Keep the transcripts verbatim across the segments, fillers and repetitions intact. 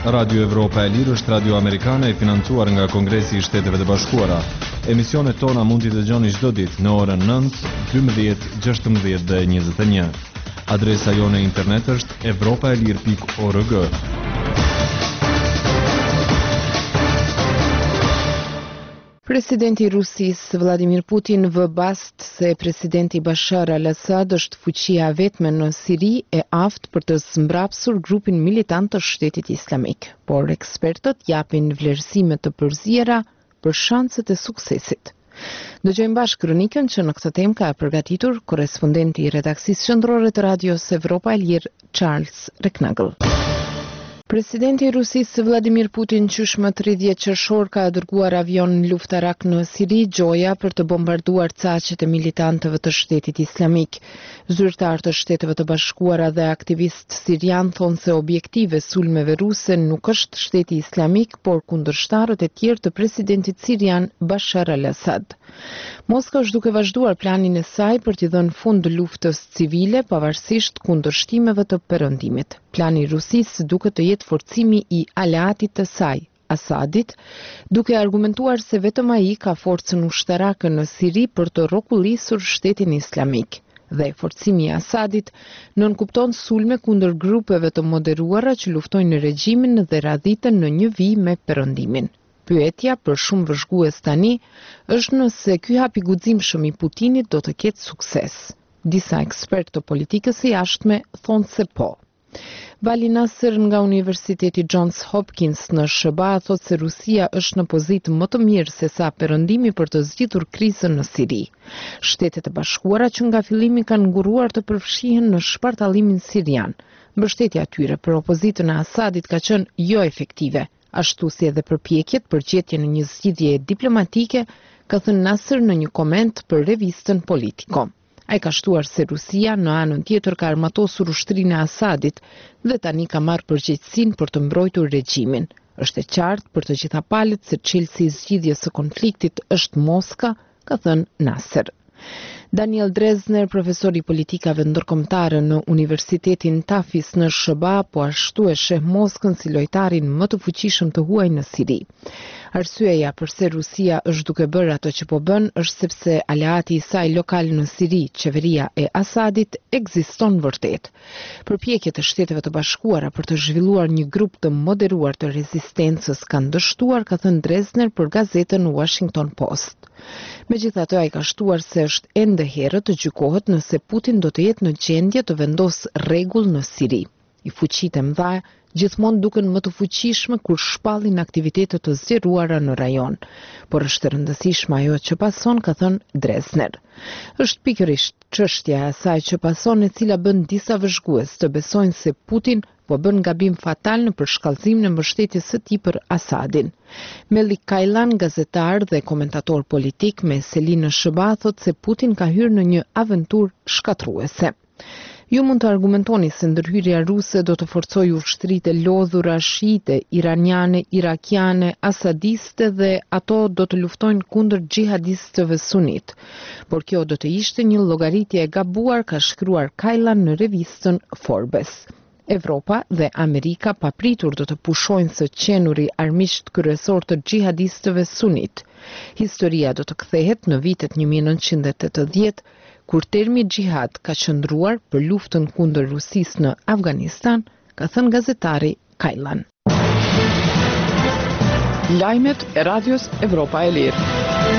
Radio Evropa e Lirë është radio amerikane e financuar nga Kongresi i Shteteve të Bashkuara. Emisionet tona mund t'i dëgjoni çdo ditë në orën nëntë, dymbëdhjetë, gjashtëmbëdhjetë dhe njëzet e një. Adresa jone internet është evropaelir pikë org. Presidenti i Rusisë Vladimir Putin vë bast se presidenti Bashar al-Assad është fuqia vetme në Siri e aftë për të zmbrapsur grupin militant të Shtetit Islamik, por ekspertët japin vlerësime të përzjera për shanset e suksesit. Dëgjojmë bashkë kronikën që në këtë temë ka përgatitur korespondenti i redaksisë qendrore të radios Evropa e Lirë, Charles Reknagël. Presidenti i Rusisë Vladimir Putin qysh më tridhjetë qershor ka dërguar avion luftarak në Siri, gjoja për të bombarduar caqet e militantëve të Shtetit Islamik. Zyrtar të Shteteve të Bashkuara dhe aktivist sirian thonë se objektive sulmeve ruse nuk është Shteti Islamik, por kundërshtarët e tjerë të presidentit sirian Bashar al-Assad. Moska është duke vazhduar planin e saj për t'i dhënë fund luftës civile pavarësisht kundërshtimeve të perëndimit. Plani i Rusisë duket të jetë forcimi i aleatit të saj, Asadit, duke argumentuar se vetëm ai ka forcën ushtarake në Siri për të rrokullisur Shtetin Islamik. Dhe forcimi i Asadit nënkupton sulme kundër grupeve të moderuara që luftojnë në regjimin dhe radhiten në një vijë me perëndimin. Pyetja për shumë vëzhgues tani është nëse ky hap i guximshëm i Putinit do të ketë sukses. Disa ekspertë të politikës së jashtme thonë se po. Vali Nasser nga Universiteti Johns Hopkins në S B A thotë se Rusia është në pozitë më të mirë se sa perëndimi për të zgjidhur krizën në Siri. Shtetet e Bashkuara që nga fillimi kanë nguruar të përfshihen në shpartallimin sirian. Mbështetja e tyre për opozitën e Asadit ka qenë jo efektive, ashtu si edhe përpjekjet për gjetjen e një zgjidhje diplomatike, ka thënë Nasser në një koment për revistën Politico. Ai ka shtuar se Rusia në anën tjetër ka armatosur ushtrinë e Asadit dhe tani ka marrë përgjegjësinë për të mbrojtur regjimin. Është e qartë për të gjitha palët se çelësi i zgjidhjes së konfliktit është Moska, ka thënë Nasser. Daniel Drezner, profesor i politikave ndërkombëtare në Universitetin Tafis në S B A, po ashtu e sheh Moskën si lojtarin më të fuqishëm të huaj në Siri. Arsyeja pse Rusia është duke bërë ato që po bën është sepse aleati i saj lokal në Siri, qeveria e Asadit, ekziston vërtet. Përpjekjet e Shteteve të Bashkuara për të zhvilluar një grup të moderuar të rezistencës kanë dështuar, ka thënë Drezner për gazetën Washington Post. Megjithatë, ai ka shtuar se është ende herët të gjykohet nëse Putin do të jetë në gjendje të vendosë rregull në Siri. I fuqitë e mëdha gjithmonë duken më të fuqishme kur shpallin aktivitete të zgjeruara në rajon, por është e rëndësishme ajo që pason, ka thënë Drezner. Është pikërisht çështja e asaj që pason e cila bën disa vëzhgues të besojnë se Putin po bën gabim fatal në përshkallëzimin e mbështetjes së tij për Asadin. Melik Kajlan, gazetar dhe komentator politik me seli në S B A, thotë se Putin ka hyrë në një aventurë shkatruese. Ju mund të argumentoni se ndërhyrja ruse do të forcojë ushtritë e lodhura shiite, iraniane, irakiane, asadiste dhe ato do të luftojnë kundër xhihadistëve sunit. Por kjo do të ishte një llogaritje e gabuar, ka shkruar Kajlan në revistën Forbes. Evropa dhe Amerika papritur do të pushojnë së qenuri armiqt kryesor të xhihadistëve sunit. Historia do të kthehet në vitet një mijë e nëntëqind e tetëdhjetë, kur termi xhihad ka qëndruar për luftën kundër Rusisë në Afganistan, ka thënë gazetari Kajlan. Lajmet e radios Evropa e Lirë.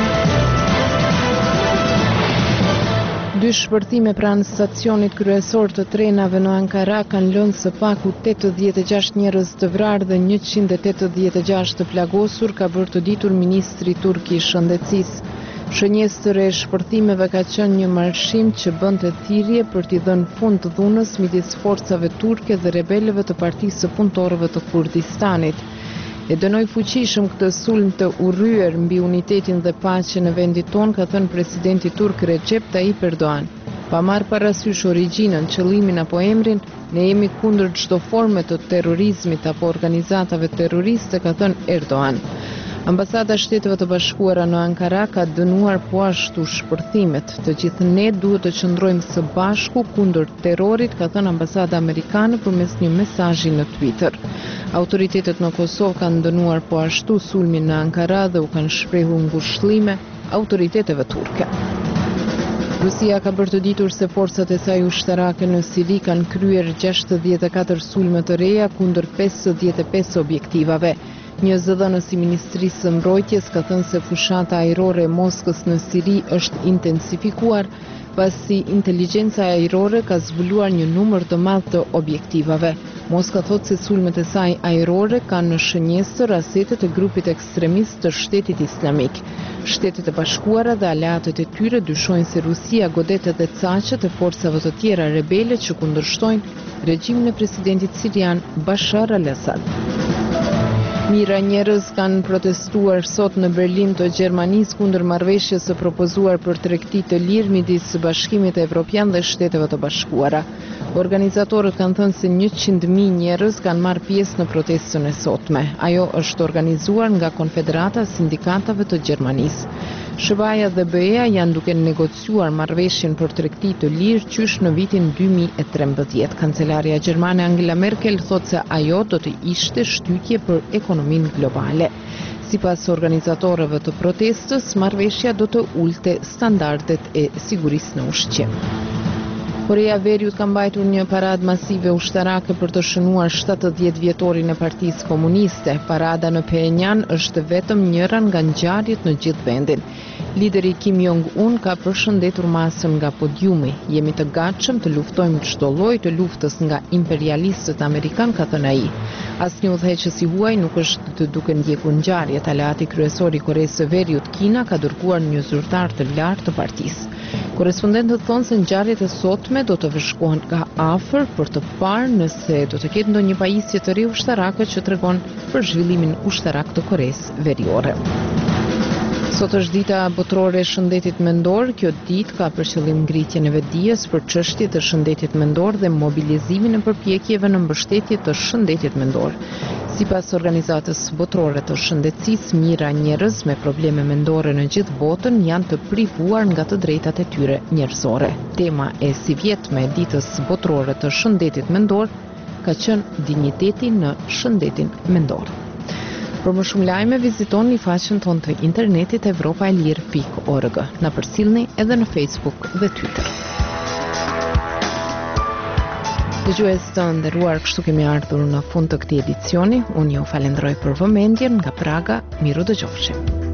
Dy shpërthime pranë stacionit kryesor të trenave në Ankara kanë lënë së paku tetëdhjetë e gjashtë njerëz të vrarë dhe njëqind e tetëdhjetë e gjashtë të plagosur, ka bërë të ditur ministri turk i shëndetësisë. Shënjestër e shpërthimeve ka qenë një marshim që bënte thirrje për t'i dhënë fund të dhunës midis forcave turke dhe rebelëve të Partisë së Punëtorëve të Kurdistanit. E dënoi fuqishëm këtë sulm të urryer mbi unitetin dhe paqen në vendit tonë, ka thënë presidenti turk Recep Tayyip Erdogan. Pa marrë parasysh origjinën, qëllimin apo emrin, ne jemi kundër çdo forme të terrorizmit apo organizatave terroriste, ka thënë Erdogan. Ambasada e Shteteve të Bashkuara në Ankara ka dënuar po ashtu shpërthimet. Të gjithë ne duhet të qëndrojmë së bashku kundër terrorit, ka thënë ambasada amerikane përmes një mesazhi në Twitter. Autoritetet në Kosovë kanë dënuar po ashtu sulmin në Ankara dhe u kanë shprehur ngushëllime autoriteteve turke. Rusia ka bërë të ditur se forcat e saj ushtarake në Siri kanë kryer gjashtëdhjetë e katër sulme të reja kundër pesëdhjetë e pesë objektivave. Një zëdhënës i Ministrisë së Mbrojtjes ka thënë se fushata ajrore e Moskës në Siri është intensifikuar pasi inteligjenca ajrore ka zbuluar një numër të madh të objektivave. Moska thotë se sulmet e saj ajrore kanë në shënjestër asetet e grupit ekstremist të Shtetit Islamik. Shtetet e Bashkuara dhe aleatët e tyre dyshojnë se Rusia godet edhe caqet e forcave të tjera rebele që kundërshtojnë regjimin e presidentit sirian Bashar al-Assad. Mira njerëz kanë protestuar sot në Berlin të Gjermanisë kundër marrëveshjes së propozuar për tregti të lirë midis Bashkimit Evropian dhe Shteteve të Bashkuara. Organizatorët kanë thënë se njëqind mijë njerëz kanë marrë pjesë në protestën e sotme. Ajo është organizuar nga Konfederata e Sindikatave të Gjermanisë. S B A-ja dhe B E-ja janë duke negociuar marrëveshjen për tregti të lirë qysh në vitin dy mijë e trembëdhjetë. Kancelaria gjermane Angela Merkel thotë se ajo do të ishte shtytje për ekonominë globale. Sipas organizatorëve të protestës, marrëveshja do të ulte standardet e sigurisë në ushqim. Korea e Veriut ka mbajtur një paradë masive ushtarake për të shënuar shtatëdhjetë vjetorin e Partisë Komuniste. Parada në Pyongyang është vetëm njëra nga ngjarjet në gjithë vendin. Lideri Kim Jong-un ka përshëndetur masën nga podiumi. Jemi të gatshëm të luftojmë çdo lloj të luftës nga imperialistët amerikan, ka thënë ai. Asnjë udhëheqës i huaj nuk është të duke ndjekur ngjarjet. Aleati kryesor i Koreasë së Veriut, Kina, ka dërguar një zyrtar të lartë të partisë. Korespondentët thonë se ngjarjet e sotme do të vëzhgohen nga afër për të parë nëse do të ketë ndonjë pajisje të re ushtarake që tregon për zhvillimin ushtarak të Koresë Veriore. Sot është dita botërore e shëndetit mendor. Kjo ditë ka për qëllim ngritjen e vetdijes për çështjet e shëndetit mendor dhe mobilizimin e përpjekjeve në mbështetje të shëndetit mendor. Sipas organizatës botërore të shëndetësisë, mijëra njerëz me probleme mendore në gjithë botën janë të privuar nga të drejtat e tyre njerëzore. Tema e sivjetme e ditës botërore të shëndetit mendor ka qenë dinjiteti në shëndetin mendor. Për më shumë lajme, vizitoni faqen tonë të internetit evropaelir pikë org. Na përcjellni edhe në Facebook dhe Twitter. Dëgjues të nderuar, kështu kemi ardhur në fund të këtij edicioni. Unë ju falenderoj për vëmendjen nga Praga. Miru dëgjofshim.